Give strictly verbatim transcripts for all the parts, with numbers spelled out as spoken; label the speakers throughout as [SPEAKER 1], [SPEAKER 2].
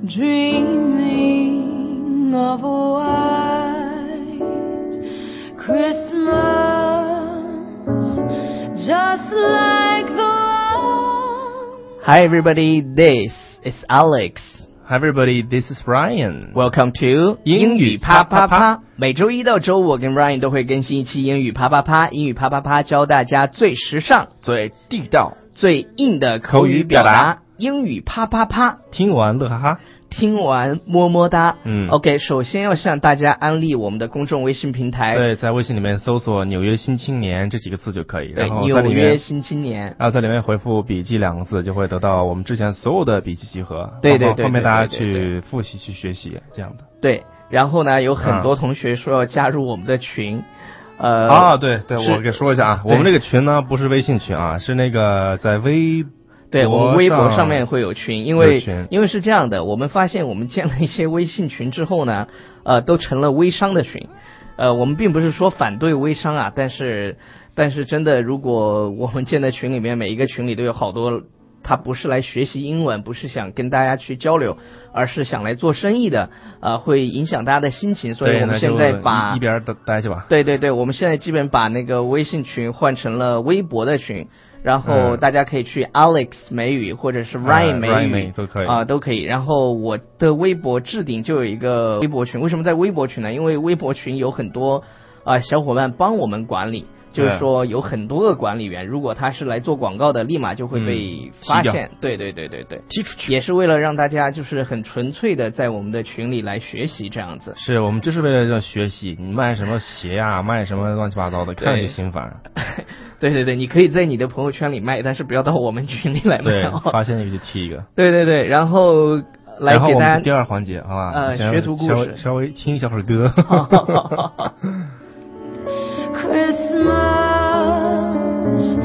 [SPEAKER 1] dreaming of a white Christmas, just like the one.
[SPEAKER 2] Hi everybody, this is Alex.Hi
[SPEAKER 3] everybody, this is Ryan.
[SPEAKER 2] Welcome to 英语啪啪啪。每周一到周五我跟 Ryan 都会更新一期英语啪啪啪。英语啪啪啪教大家最时尚、
[SPEAKER 3] 最地道、
[SPEAKER 2] 最硬的口语表达。英语啪啪啪，
[SPEAKER 3] 听完乐哈哈，
[SPEAKER 2] 听完么么哒。
[SPEAKER 3] 嗯
[SPEAKER 2] OK， 首先要向大家安利我们的公众微信平台。
[SPEAKER 3] 对，在微信里面搜索纽约新青年这几个字就可以。
[SPEAKER 2] 对，
[SPEAKER 3] 然后在里面
[SPEAKER 2] 纽约新青年。
[SPEAKER 3] 然后在里面回复笔记两个字，就会得到我们之前所有的笔记集合。
[SPEAKER 2] 对对 对, 对，
[SPEAKER 3] 方便大家去复习去学习这样的。
[SPEAKER 2] 对，然后呢，有很多同学说要加入我们的群。呃
[SPEAKER 3] 啊，对对，我给说一下啊，我们这个群呢不是微信群啊，是那个在微
[SPEAKER 2] 对，我们微博上面会有群，因为
[SPEAKER 3] 群
[SPEAKER 2] 因为是这样的，我们发现我们建了一些微信群之后呢，呃，都成了微商的群。呃，我们并不是说反对微商啊，但是但是真的，如果我们建的群里面每一个群里都有好多，他不是来学习英文，不是想跟大家去交流，而是想来做生意的，呃，会影响大家的心情，所以我们现在把
[SPEAKER 3] 一边待去吧。
[SPEAKER 2] 对对对，我们现在基本把那个微信群换成了微博的群。然后大家可以去 Alex 美语或者是 Ryan 美语、
[SPEAKER 3] 嗯、都可以
[SPEAKER 2] 啊、呃、都可以。然后我的微博置顶就有一个微博群，为什么在微博群呢？因为微博群有很多啊、呃、小伙伴帮我们管理，就是说有很多个管理员，如果他是来做广告的，立马就会被发现。嗯、对对对对对，
[SPEAKER 3] 踢出去。
[SPEAKER 2] 也是为了让大家就是很纯粹的在我们的群里来学习这样子。
[SPEAKER 3] 是我们就是为了要学习，你卖什么鞋呀、啊，卖什么乱七八糟的，看着就心烦。
[SPEAKER 2] 对对对，你可以在你的朋友圈里卖，但是不要到我们群里来卖。
[SPEAKER 3] 对，发现一个就踢一个。
[SPEAKER 2] 对对对，然后来给大家
[SPEAKER 3] 第二环节，好吧？
[SPEAKER 2] 呃，学徒故事，
[SPEAKER 3] 稍微听一小会儿歌。
[SPEAKER 1] Christmas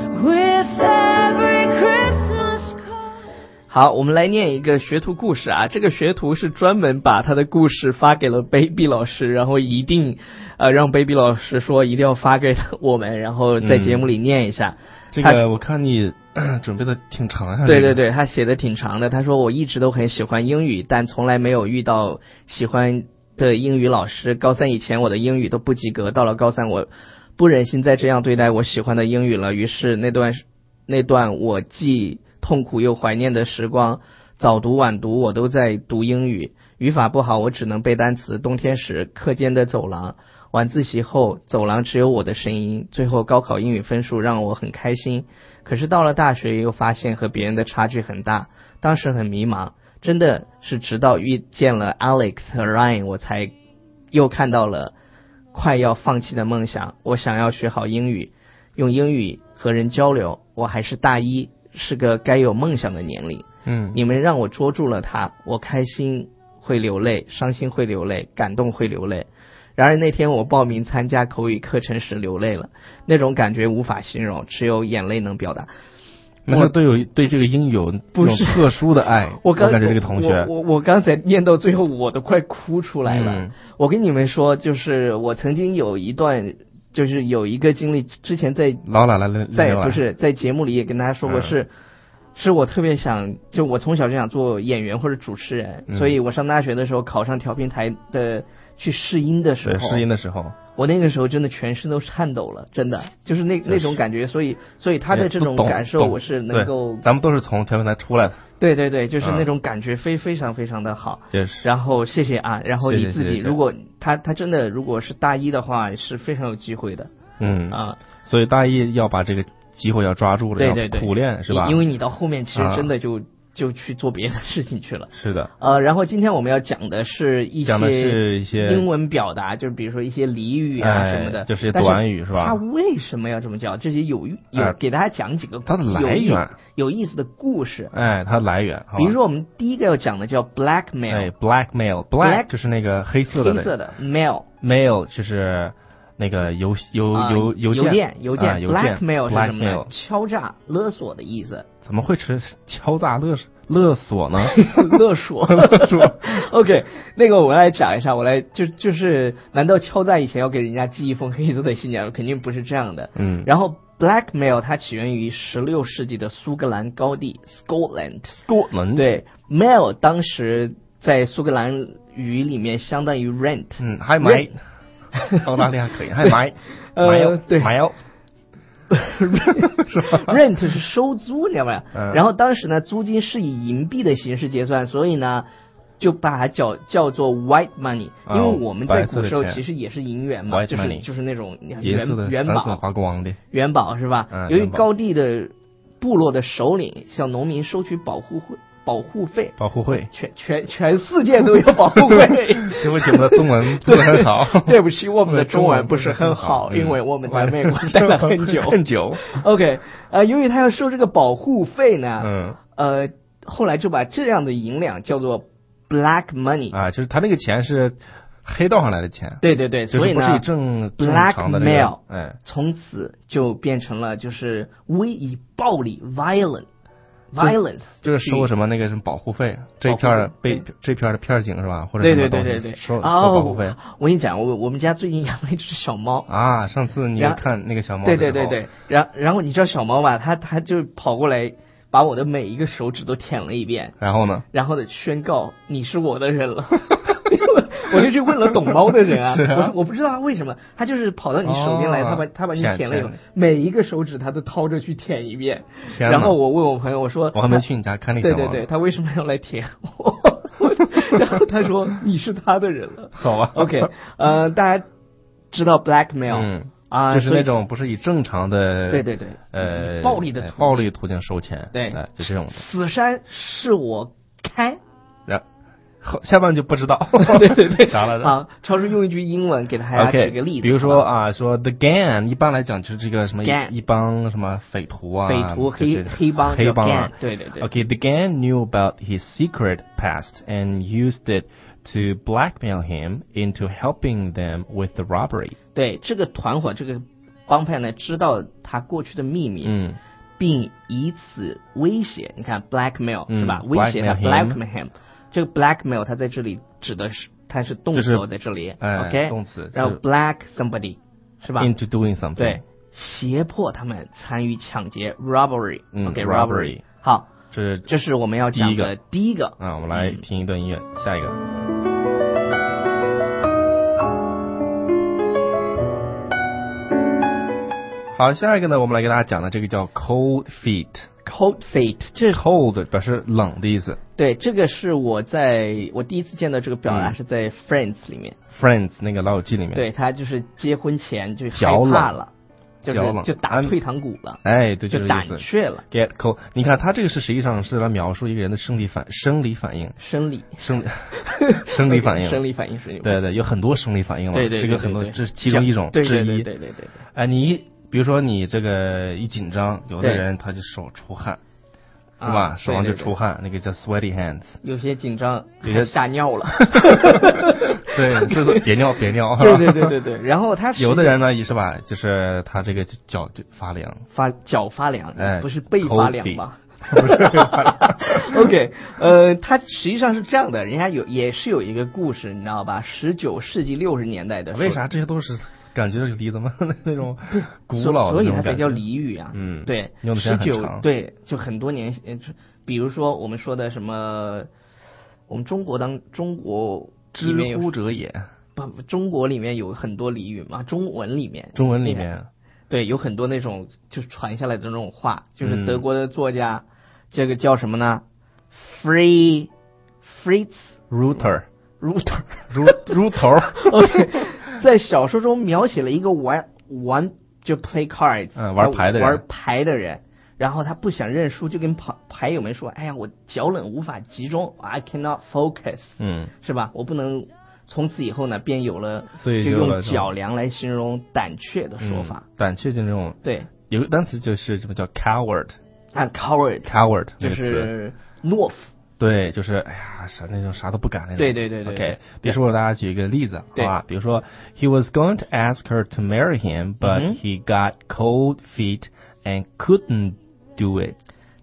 [SPEAKER 1] with every Christmas card。
[SPEAKER 2] 好，我们来念一个学徒故事啊。这个学徒是专门把他的故事发给了 Baby 老师，然后一定呃让 Baby 老师说一定要发给我们，然后在节目里念一下。
[SPEAKER 3] 嗯、这个我看你准备的挺长啊。
[SPEAKER 2] 对对对，他写的挺长的。他说我一直都很喜欢英语，但从来没有遇到喜欢的英语老师。高三以前我的英语都不及格，到了高三我不忍心再这样对待我喜欢的英语了，于是那段那段我既痛苦又怀念的时光，早读晚读我都在读英语，语法不好我只能背单词。冬天时课间的走廊，晚自习后走廊只有我的声音。最后高考英语分数让我很开心，可是到了大学又发现和别人的差距很大，当时很迷茫。真的是直到遇见了 Alex 和 Ryan 我才又看到了快要放弃的梦想。我想要学好英语，用英语和人交流。我还是大一，是个该有梦想的年龄。
[SPEAKER 3] 嗯，
[SPEAKER 2] 你们让我捉住了它，我开心会流泪，伤心会流泪，感动会流泪。然而那天我报名参加口语课程时流泪了，那种感觉无法形容，只有眼泪能表达。
[SPEAKER 3] 那他都有对这个英语有不是特殊的爱。
[SPEAKER 2] 我刚
[SPEAKER 3] 我感觉这个同学，
[SPEAKER 2] 我我我刚才念到最后，我都快哭出来了。
[SPEAKER 3] 嗯、
[SPEAKER 2] 我跟你们说，就是我曾经有一段。就是有一个经历，之前在
[SPEAKER 3] 老奶奶
[SPEAKER 2] 在不是在节目里也跟大家说过，
[SPEAKER 3] 嗯、
[SPEAKER 2] 是是我特别想，就我从小就想做演员或者主持人，
[SPEAKER 3] 嗯、
[SPEAKER 2] 所以我上大学的时候考上调频台的去试音的时候，
[SPEAKER 3] 对试音的时候，
[SPEAKER 2] 我那个时候真的全身都颤抖了，真的就是那那种感觉，所以所以他的这种感受我是能够，
[SPEAKER 3] 咱们都是从调频台出来的。
[SPEAKER 2] 对对对，就是那种感觉非、嗯、非常非常的好。
[SPEAKER 3] 就是。
[SPEAKER 2] 然后谢谢啊，然后你自己，
[SPEAKER 3] 谢谢谢谢
[SPEAKER 2] 如果他他真的如果是大一的话，是非常有机会的。
[SPEAKER 3] 嗯
[SPEAKER 2] 啊，
[SPEAKER 3] 所以大一要把这个机会要抓住了，
[SPEAKER 2] 对对对，
[SPEAKER 3] 要苦练是吧？
[SPEAKER 2] 因为你到后面其实真的就、啊、就去做别的事情去了。
[SPEAKER 3] 是的。
[SPEAKER 2] 呃，然后今天我们要讲的是一些
[SPEAKER 3] 讲的是一些
[SPEAKER 2] 英文表达，就是比如说一些俚语啊什么的，
[SPEAKER 3] 哎、就是短语是吧？
[SPEAKER 2] 他为什么要这么叫？这些有有、哎、给大家讲几个
[SPEAKER 3] 它的来源
[SPEAKER 2] 有意思的故事。
[SPEAKER 3] 哎，它的来源，
[SPEAKER 2] 比如说我们第一个要讲的叫 blackmail。
[SPEAKER 3] 哎 ，blackmail，black black 就是那个黑色的，
[SPEAKER 2] 黑色的 mail
[SPEAKER 3] mail 就是那个邮邮邮
[SPEAKER 2] 邮
[SPEAKER 3] 件
[SPEAKER 2] 邮件
[SPEAKER 3] 邮件
[SPEAKER 2] blackmail 是什么呢？
[SPEAKER 3] blackmail
[SPEAKER 2] 敲诈勒索的意思。
[SPEAKER 3] 怎么会是敲诈勒勒索呢？
[SPEAKER 2] 勒索，
[SPEAKER 3] 勒索。
[SPEAKER 2] OK， 那个我来讲一下，我来就就是，难道敲诈以前要给人家寄一封黑色的信件？肯定不是这样的。
[SPEAKER 3] 嗯。
[SPEAKER 2] 然后 blackmail 它起源于十六世纪的苏格兰高地 Scotland。
[SPEAKER 3] Scotland。
[SPEAKER 2] 对 ，mail 当时在苏格兰语里面相当于 rent。
[SPEAKER 3] 嗯，还买。澳大利亚可以，还买。
[SPEAKER 2] 呃，对，
[SPEAKER 3] 买哦。
[SPEAKER 2] rent 是收租，你知道吗？
[SPEAKER 3] 嗯、
[SPEAKER 2] 然后当时呢，租金是以银币的形式结算，所以呢，就把它叫叫做 white money，、哦、因为我们在古时候其实也是银元嘛，就是就是那种元元宝，
[SPEAKER 3] 发光的
[SPEAKER 2] 元宝是吧？
[SPEAKER 3] 嗯、
[SPEAKER 2] 由于高地的部落的首领向农民收取保护费。保护费，
[SPEAKER 3] 保护费，
[SPEAKER 2] 全全全世界都有保护费。
[SPEAKER 3] 对不起，我们的中文不是很好。
[SPEAKER 2] 对不起，我们的中文不是很好，因为我们在美国待了很久
[SPEAKER 3] 很久。
[SPEAKER 2] OK， 呃，由于他要收这个保护费呢，
[SPEAKER 3] 嗯，
[SPEAKER 2] 呃，后来就把这样的银两叫做 black money
[SPEAKER 3] 啊，就是他那个钱是黑道上来的钱。
[SPEAKER 2] 对对对，所以呢，
[SPEAKER 3] 就是不是以正正常的、这个、
[SPEAKER 2] blackmail，
[SPEAKER 3] 哎，
[SPEAKER 2] 从此就变成了就是威以暴力 violent。violence
[SPEAKER 3] 就是收什么那个什么保护费，这一片被这片的片警是吧？或者什么东西？
[SPEAKER 2] 对对对对对，
[SPEAKER 3] 收收保护费。
[SPEAKER 2] 我跟你讲，我我们家最近养了一只小猫
[SPEAKER 3] 啊，上次你看那个小猫，
[SPEAKER 2] 对对对对，然然后你知道小猫吧，它它就跑过来把我的每一个手指都舔了一遍，
[SPEAKER 3] 然后呢？
[SPEAKER 2] 然后呢宣告你是我的人了。我就去问了懂猫的人啊，
[SPEAKER 3] 啊
[SPEAKER 2] 我我不知道他为什么，他就是跑到你手边来，哦、他把他把你舔了以后，每一个手指他都掏着去舔一遍。然后我问我朋友，我说
[SPEAKER 3] 我还没去你家看那小猫。
[SPEAKER 2] 对对对，他为什么要来舔我？然后他说你是他的人了。
[SPEAKER 3] 好吧
[SPEAKER 2] ，OK， 呃，大家知道 blackmail，
[SPEAKER 3] 嗯
[SPEAKER 2] 啊，
[SPEAKER 3] 就是那种不是以正常的
[SPEAKER 2] 对对对
[SPEAKER 3] 呃
[SPEAKER 2] 暴力的途
[SPEAKER 3] 暴力途径收钱，
[SPEAKER 2] 对，
[SPEAKER 3] 哎、就这种的。
[SPEAKER 2] 此山是我开。
[SPEAKER 3] 然下半就不知道，
[SPEAKER 2] 对对对，
[SPEAKER 3] 啥来着？
[SPEAKER 2] 好，超叔用一句英文给大家举个例子，
[SPEAKER 3] okay, 比如说啊，说 the gang， 一般来讲就是这个什么
[SPEAKER 2] gang,
[SPEAKER 3] 一帮什么匪徒啊，
[SPEAKER 2] 匪徒黑黑帮
[SPEAKER 3] 黑帮啊，
[SPEAKER 2] 对对对。
[SPEAKER 3] Okay, the gang knew about his secret past and used it to blackmail him into helping them with the robbery。
[SPEAKER 2] 对，这个团伙这个帮派呢，知道他过去的秘密，
[SPEAKER 3] 嗯，
[SPEAKER 2] 并以此威胁，你看 blackmail、嗯、是吧？威胁他
[SPEAKER 3] blackmail
[SPEAKER 2] him, him。这个 blackmail 它在这里指的是，它是动词在这里、
[SPEAKER 3] 哎、
[SPEAKER 2] ，OK，
[SPEAKER 3] 动词，
[SPEAKER 2] 然后 black somebody 是吧
[SPEAKER 3] ？Into doing something，
[SPEAKER 2] 对，胁迫他们参与抢劫 robbery，OK，
[SPEAKER 3] 嗯
[SPEAKER 2] okay,
[SPEAKER 3] robbery，
[SPEAKER 2] 好，
[SPEAKER 3] 这
[SPEAKER 2] 这是我们要讲的第一个
[SPEAKER 3] 啊，我们来听一段音乐，嗯、下一个。好，下一个呢，我们来给大家讲的这个叫 cold feet。Cold
[SPEAKER 2] feet， 这
[SPEAKER 3] cold 表示冷的意思。
[SPEAKER 2] 对，这个是我在我第一次见到这个表达、嗯、是在 Friends 里面。
[SPEAKER 3] Friends 那个老友记里面。
[SPEAKER 2] 对，他就是结婚前就害怕了，就是就打退堂鼓了。
[SPEAKER 3] 哎，对，
[SPEAKER 2] 就胆怯了。
[SPEAKER 3] Get cold， 你看他这个是实际上是来描述一个人的生理反生理反应。
[SPEAKER 2] 生理
[SPEAKER 3] 生生理反应。
[SPEAKER 2] 生理反应是有。
[SPEAKER 3] 对对，有很多生理反应嘛。
[SPEAKER 2] 对对对对对，
[SPEAKER 3] 这个很多这是其中一种之一。
[SPEAKER 2] 对对对对对对。
[SPEAKER 3] 哎，你比如说你这个一紧张，有的人他就手出汗。是吧、啊？手上就出汗，那个叫 sweaty hands。
[SPEAKER 2] 有些紧张，有些吓尿了。
[SPEAKER 3] 对，就是别尿别尿。
[SPEAKER 2] 对对对对对。然后他
[SPEAKER 3] 有的人呢也是吧，就是他这个脚就发凉，
[SPEAKER 2] 发脚发凉，
[SPEAKER 3] 哎，
[SPEAKER 2] 不是背发凉吧？
[SPEAKER 3] 不是背发凉。
[SPEAKER 2] OK， 呃，他实际上是这样的，人家有也是有一个故事，你知道吧？十九世纪六十年代的。
[SPEAKER 3] 为啥这些都是？感觉是离怎么那种古老的，
[SPEAKER 2] 所以它才叫俚语啊。
[SPEAKER 3] 嗯，
[SPEAKER 2] 对，
[SPEAKER 3] 用的时间很长。
[SPEAKER 2] 对，就很多年，比如说我们说的什么，我们中国当中国
[SPEAKER 3] 知乎者也，
[SPEAKER 2] 不，中国里面有很多俚语嘛，中文里面，
[SPEAKER 3] 中文里面，
[SPEAKER 2] 对，有很多那种就是传下来的那种话，就是德国的作家，嗯、这个叫什么呢 ？Free Fritz
[SPEAKER 3] Reuter
[SPEAKER 2] Reuter
[SPEAKER 3] Reuter
[SPEAKER 2] OK。在小说中描写了一个玩玩就 play cards，
[SPEAKER 3] 嗯，玩牌的人，
[SPEAKER 2] 玩牌的人，然后他不想认输，就跟牌牌友们说：“哎呀，我脚冷无法集中 ，I cannot focus。”
[SPEAKER 3] 嗯，
[SPEAKER 2] 是吧？我不能。从此以后呢，便有了，
[SPEAKER 3] 所以
[SPEAKER 2] 就用脚凉来形容胆怯的说法。
[SPEAKER 3] 嗯、胆怯就那种，
[SPEAKER 2] 对，
[SPEAKER 3] 有个单词就是什么叫 coward
[SPEAKER 2] 啊 ，coward
[SPEAKER 3] coward
[SPEAKER 2] 就是懦夫。
[SPEAKER 3] 对，就是哎呀，啥那种啥都不敢那种。
[SPEAKER 2] 对对对对。
[SPEAKER 3] OK， 比如说我给大家举一个例子，好吧？比如说 ，He was going to ask her to marry him, but、嗯、he got cold feet and couldn't do it。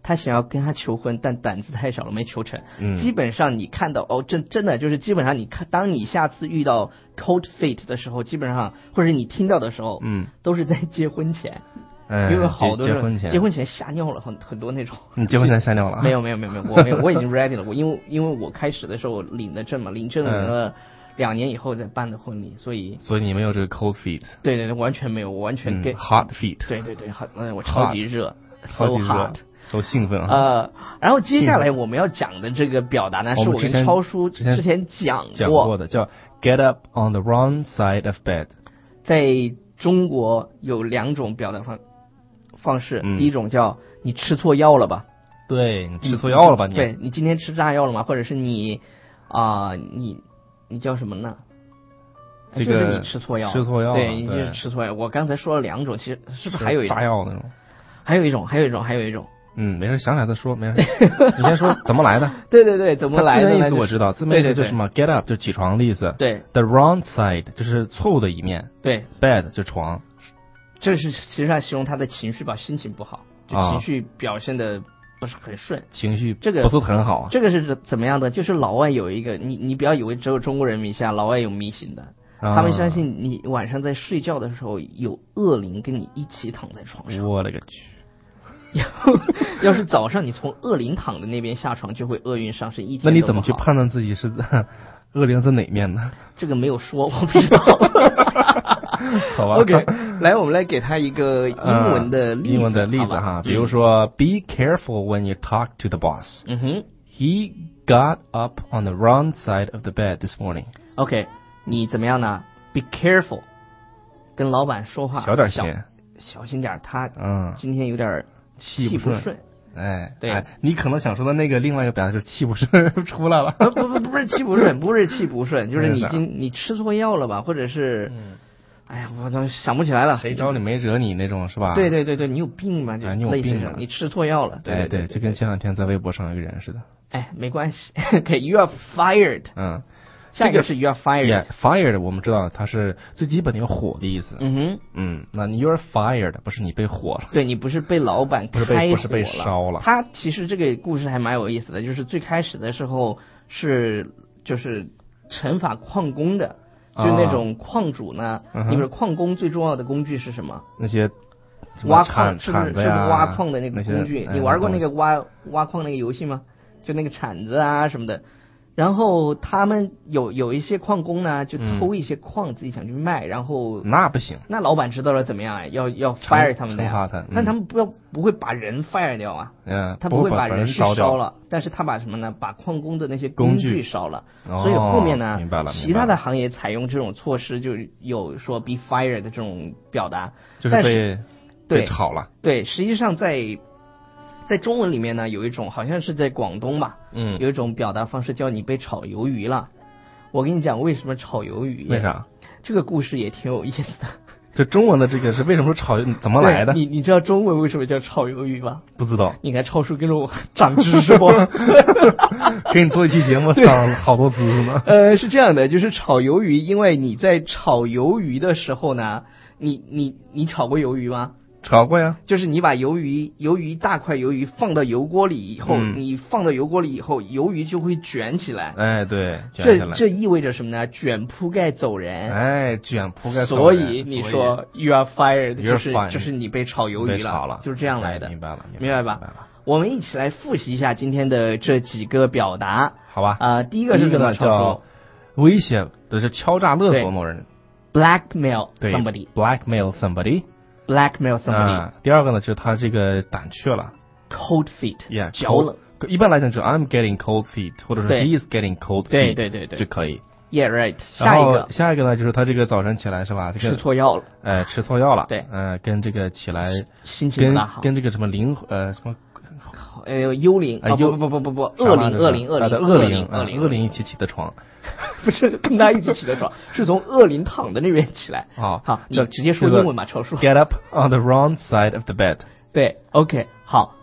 [SPEAKER 2] 他想要跟他求婚，但胆子太小了没求成。
[SPEAKER 3] 嗯
[SPEAKER 2] 基本上你看到哦，真真的就是基本上你看，当你下次遇到 cold feet 的时候，基本上或者你听到的时候，
[SPEAKER 3] 嗯，
[SPEAKER 2] 都是在结婚前。
[SPEAKER 3] 哎，
[SPEAKER 2] 因为好多人
[SPEAKER 3] 结婚前，
[SPEAKER 2] 结婚前吓尿了很很多那种。
[SPEAKER 3] 你结婚前吓尿了？
[SPEAKER 2] 没有没有没有没有，我没有，我已经 ready 了。我因为因为我开始的时候领的证嘛，领证领了两年以后再办的婚礼，所以
[SPEAKER 3] 所以你没有这个 cold feet。
[SPEAKER 2] 对对对，完全没有，我完全
[SPEAKER 3] 嗯
[SPEAKER 2] get、
[SPEAKER 3] hot feet。
[SPEAKER 2] 对对对，好，嗯，我超级热，
[SPEAKER 3] 超级
[SPEAKER 2] so
[SPEAKER 3] 热
[SPEAKER 2] hot，
[SPEAKER 3] ，so 兴奋啊！
[SPEAKER 2] 呃，然后接下来我们要讲的这个表达呢，是我跟超叔之前讲过
[SPEAKER 3] 讲过的，叫 get up on the wrong side of bed。
[SPEAKER 2] 在中国有两种表达方方式，
[SPEAKER 3] 嗯、
[SPEAKER 2] 第一种叫你吃错药了吧？
[SPEAKER 3] 对，你吃错药了吧？你
[SPEAKER 2] 对，你今天吃炸药了吗？或者是你啊、呃，你你叫什么呢？
[SPEAKER 3] 这个
[SPEAKER 2] 就是你吃错药，
[SPEAKER 3] 吃错药，
[SPEAKER 2] 对，你就是吃错药。我刚才说了两种，其实是不是还有一种
[SPEAKER 3] 炸药那种？
[SPEAKER 2] 还有一种，还有一种，还有一种。
[SPEAKER 3] 嗯，没事，想起来再说，没事。你先说怎么来的？
[SPEAKER 2] 对对对，怎么来的？
[SPEAKER 3] 字面意思我知道，字面意思就是什么 get up 就起床的意思。
[SPEAKER 2] 对
[SPEAKER 3] ，the wrong side 就是错误的一面。
[SPEAKER 2] 对
[SPEAKER 3] ，bed 就床。
[SPEAKER 2] 这是实际上形容他的情绪吧，心情不好，就情绪表现的不是很顺，
[SPEAKER 3] 情绪
[SPEAKER 2] 这个
[SPEAKER 3] 不是很好。
[SPEAKER 2] 这个是怎么样的？就是老外有一个，你你不要以为只有中国人迷信，老外有迷信的。他们相信你晚上在睡觉的时候有恶灵跟你一起躺在床上。
[SPEAKER 3] 我勒个去！
[SPEAKER 2] 要是早上你从恶灵躺的那边下床，就会厄运上升一天。
[SPEAKER 3] 那你怎么去判断自己是恶灵是哪面呢？
[SPEAKER 2] 这个没有说，我不知道。
[SPEAKER 3] 好吧。
[SPEAKER 2] OK， 来，我们来给他一个英文的例子，
[SPEAKER 3] 呃、英文的例子哈，比如说、嗯、，Be careful when you talk to the boss.
[SPEAKER 2] 嗯哼
[SPEAKER 3] He got up on the wrong side of the bed this morning.
[SPEAKER 2] OK， 你怎么样呢 ？Be careful， 跟老板说话
[SPEAKER 3] 小点心，
[SPEAKER 2] 小心点，他
[SPEAKER 3] 嗯，
[SPEAKER 2] 今天有点
[SPEAKER 3] 气
[SPEAKER 2] 不顺。
[SPEAKER 3] 哎，
[SPEAKER 2] 对、
[SPEAKER 3] 哎，你可能想说的那个另外一个表达就是气不顺出来了。
[SPEAKER 2] 不不不，不是气不顺，不是气不顺，就是你今你吃错药了吧，或者是，
[SPEAKER 3] 嗯，
[SPEAKER 2] 哎呀，我都想不起来了。
[SPEAKER 3] 谁找你没惹你那种是吧？
[SPEAKER 2] 对对对对，你有病吧？就
[SPEAKER 3] 啊，你有病吧？
[SPEAKER 2] 你吃错药了。对对
[SPEAKER 3] 对, 对, 对, 对，就跟前两天在微博上有一个人似的。
[SPEAKER 2] 哎，没关系。OK，you are fired。
[SPEAKER 3] 嗯。
[SPEAKER 2] 下一个是 you are fired。
[SPEAKER 3] Yeah, fired 我们知道它是最基本的一个火的意思。
[SPEAKER 2] 嗯哼。
[SPEAKER 3] 嗯，那 you are fired 不是你被火了。
[SPEAKER 2] 对，你不是被老板开火了，
[SPEAKER 3] 不是被烧了。
[SPEAKER 2] 他其实这个故事还蛮有意思的，就是最开始的时候是就是惩罚矿工的，
[SPEAKER 3] 啊、
[SPEAKER 2] 就是那种矿主呢，
[SPEAKER 3] 嗯、
[SPEAKER 2] 你比如矿工最重要的工具是什么？
[SPEAKER 3] 那些
[SPEAKER 2] 挖矿是不是
[SPEAKER 3] 是不是
[SPEAKER 2] 挖矿的那个工具？
[SPEAKER 3] 你
[SPEAKER 2] 玩过那个挖挖矿那个游戏吗？就那个铲子啊什么的。然后他们有有一些矿工呢，就偷一些矿自己想去卖，嗯、然后
[SPEAKER 3] 那不行，
[SPEAKER 2] 那老板知道了怎么样啊？要要 fire 他们的呀，
[SPEAKER 3] 他嗯、
[SPEAKER 2] 但他们不要不会把人 fire 掉啊，
[SPEAKER 3] 嗯，
[SPEAKER 2] 他不会
[SPEAKER 3] 把
[SPEAKER 2] 人去烧了，但是他把什么呢？把矿工的那些工具烧了，
[SPEAKER 3] 哦、
[SPEAKER 2] 所以后面呢，
[SPEAKER 3] 明白了，
[SPEAKER 2] 其他的行业采用这种措施，就有说 be fired 的这种表达，
[SPEAKER 3] 就是被
[SPEAKER 2] 被
[SPEAKER 3] 炒了，
[SPEAKER 2] 对，实际上在。在中文里面呢，有一种好像是在广东吧，
[SPEAKER 3] 嗯，
[SPEAKER 2] 有一种表达方式叫你被炒鱿鱼了。我跟你讲，为什么炒鱿鱼？
[SPEAKER 3] 为啥？
[SPEAKER 2] 这个故事也挺有意思的。
[SPEAKER 3] 这中文的这个是为什么炒？怎么来的？
[SPEAKER 2] 你你知道中文为什么叫炒鱿鱼吗？
[SPEAKER 3] 不知道。
[SPEAKER 2] 你看超叔跟着我长知识不？
[SPEAKER 3] 给你做一期节目，长好多知识呢。
[SPEAKER 2] 呃，是这样的，就是炒鱿鱼，因为你在炒鱿鱼的时候呢，你你你炒过鱿鱼吗？
[SPEAKER 3] 炒过呀，
[SPEAKER 2] 就是你把鱿鱼鱿鱼大块鱿鱼放到油锅里以后，
[SPEAKER 3] 嗯、
[SPEAKER 2] 你放到油锅里以后，鱿鱼就会卷起来。
[SPEAKER 3] 哎，对，卷起来。
[SPEAKER 2] 这这意味着什么呢？卷铺盖走人。
[SPEAKER 3] 哎，卷铺盖走
[SPEAKER 2] 人。所以你说 you are fired， 就是
[SPEAKER 3] fired,
[SPEAKER 2] 就是你被炒鱿鱼了，
[SPEAKER 3] 了
[SPEAKER 2] 就是这样来的。
[SPEAKER 3] 明白了，
[SPEAKER 2] 明白吧？
[SPEAKER 3] 明白了。
[SPEAKER 2] 我们一起来复习一下今天的这几个表达，
[SPEAKER 3] 好吧？
[SPEAKER 2] 啊、呃，第一个是什么？
[SPEAKER 3] 叫威胁的是敲诈勒索某人
[SPEAKER 2] ，blackmail somebody，
[SPEAKER 3] blackmail somebody。blackmail
[SPEAKER 2] somebody、
[SPEAKER 3] 啊。第二个呢，就是他这个胆怯了
[SPEAKER 2] ，cold feet，
[SPEAKER 3] yeah，
[SPEAKER 2] 脚冷。
[SPEAKER 3] 一般来讲，就 I'm getting cold feet， 或者说 He is getting cold feet，
[SPEAKER 2] 对对对对，
[SPEAKER 3] 就可以。
[SPEAKER 2] Yeah right。下一个，
[SPEAKER 3] 下一个呢，就是他这个早晨起来是吧？这个、
[SPEAKER 2] 吃错药了。
[SPEAKER 3] 哎，吃错药了。
[SPEAKER 2] 对，
[SPEAKER 3] 嗯、呃，跟这个起来
[SPEAKER 2] 心情不大好，
[SPEAKER 3] 跟这个什么灵呃什么。
[SPEAKER 2] 呃，幽灵啊，不不不不不，恶灵恶灵恶灵
[SPEAKER 3] 恶
[SPEAKER 2] 灵恶
[SPEAKER 3] 灵恶灵一起起的床，
[SPEAKER 2] 不是跟他一起起的床，是从恶灵躺的那边起来。
[SPEAKER 3] 好，
[SPEAKER 2] 好，你直接说英文吧，超叔。
[SPEAKER 3] Get up on the wrong side of the bed。
[SPEAKER 2] 对 ，OK， 好，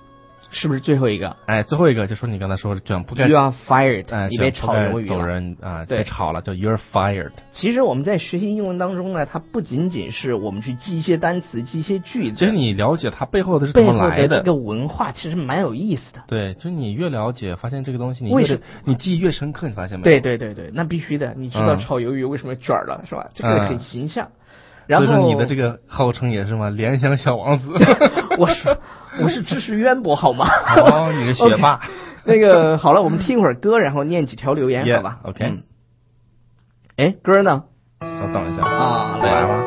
[SPEAKER 2] 是不是最后一个？
[SPEAKER 3] 哎，最后一个就说你刚才说的卷不该
[SPEAKER 2] You are fired，、
[SPEAKER 3] 哎，
[SPEAKER 2] 你被炒鱿鱼了。
[SPEAKER 3] 走人啊，
[SPEAKER 2] 对
[SPEAKER 3] 被炒了，叫 You're fired。
[SPEAKER 2] 其实我们在学习英文当中呢，它不仅仅是我们去记一些单词、记一些句子，
[SPEAKER 3] 其实你了解它背后的是怎么来
[SPEAKER 2] 背后的这个文化，其实蛮有意思的。
[SPEAKER 3] 对，就你越了解，发现这个东西你
[SPEAKER 2] 为什
[SPEAKER 3] 越你记忆越深刻，你发现没有？
[SPEAKER 2] 对对对对，那必须的。你知道
[SPEAKER 3] 嗯
[SPEAKER 2] 炒鱿鱼为什么卷了、是吧？这个很形象。然后
[SPEAKER 3] 所以说你的这个号称也是吗？联想小王子。
[SPEAKER 2] 我是我是知识渊博好吗？
[SPEAKER 3] 哦，你是学霸。
[SPEAKER 2] okay, 那个好了，我们听一会儿歌，然后念几条留言，
[SPEAKER 3] yeah,
[SPEAKER 2] 好吧
[SPEAKER 3] ？OK。
[SPEAKER 2] 嗯。哎，歌呢？
[SPEAKER 3] 稍等一下
[SPEAKER 2] 啊，
[SPEAKER 3] 来了。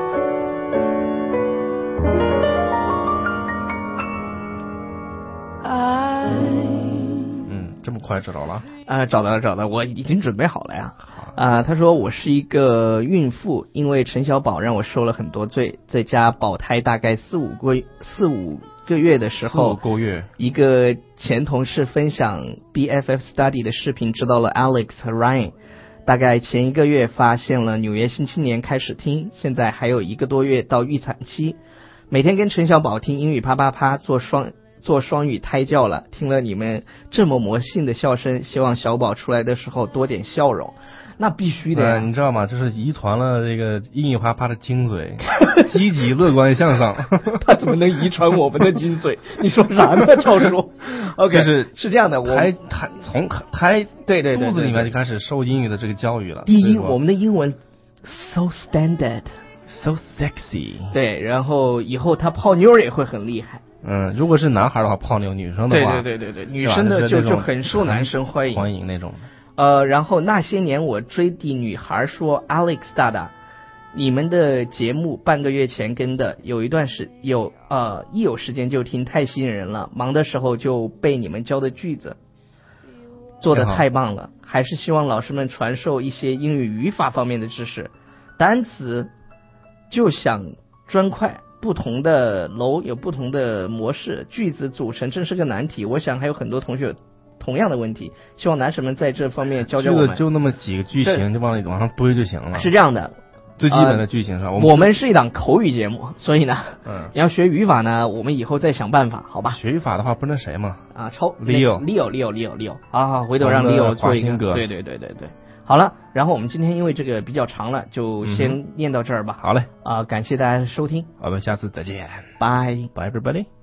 [SPEAKER 3] 嗯，这么快知道了？
[SPEAKER 2] 啊，找到了，找到了，我已经准备好了呀。啊，他说我是一个孕妇，因为陈小宝让我受了很多罪，在家保胎大概四五个四五个月的时候，
[SPEAKER 3] 四五个月，
[SPEAKER 2] 一个前同事分享 B F F Study 的视频，知道了 Alex 和 Ryan。大概前一个月发现了纽约新青年开始听，现在还有一个多月到预产期，每天跟陈小宝听英语啪啪啪，做双做双语胎教了。听了你们这么魔性的笑声，希望小宝出来的时候多点笑容。那必须的呀、
[SPEAKER 3] 呃，你知道吗？这是遗传了这个英语啪啪的精髓，积极乐观向上。
[SPEAKER 2] 他怎么能遗传我们的精髓？你说啥呢，超叔 ？OK，
[SPEAKER 3] 就是
[SPEAKER 2] 是这样的，我
[SPEAKER 3] 胎胎从胎
[SPEAKER 2] 对对对
[SPEAKER 3] 肚子里面就开始受英语的这个教育了。
[SPEAKER 2] 第一，我们的英文 so standard，so
[SPEAKER 3] sexy。
[SPEAKER 2] 对，然后以后他泡妞也会很厉害。
[SPEAKER 3] 嗯，如果是男孩的话泡妞，女生的话，
[SPEAKER 2] 对对对对对，女生的就就很受男生欢迎，
[SPEAKER 3] 欢迎那种。
[SPEAKER 2] 呃，然后那些年我追的女孩说 ，Alex 大大，你们的节目半个月前跟的，有一段时有呃一有时间就听，太吸引人了。忙的时候就背你们教的句子，做的太棒了。还是希望老师们传授一些英语语法方面的知识，单词就想砖块。不同的楼有不同的模式，句子组成真是个难题。我想还有很多同学有同样的问题，希望男神们在这方面教教我们。
[SPEAKER 3] 就那么几个句型，就往里往上堆就行了。
[SPEAKER 2] 是这样的，
[SPEAKER 3] 最基本的句型是吧？
[SPEAKER 2] 呃、我们是一档口语节目，所以呢，
[SPEAKER 3] 嗯，
[SPEAKER 2] 你要学语法呢，我们以后再想办法，好吧？
[SPEAKER 3] 学语法的话，不是那谁吗？
[SPEAKER 2] 啊，超
[SPEAKER 3] Leo
[SPEAKER 2] Leo Leo Leo Leo， 好好，回头让 Leo 做一个。对对对对对。好了，然后我们今天因为这个比较长了，就先念到这儿吧。
[SPEAKER 3] 嗯、好嘞，
[SPEAKER 2] 啊、呃，感谢大家的收听，
[SPEAKER 3] 我们下次再见，
[SPEAKER 2] 拜
[SPEAKER 3] bye everybody。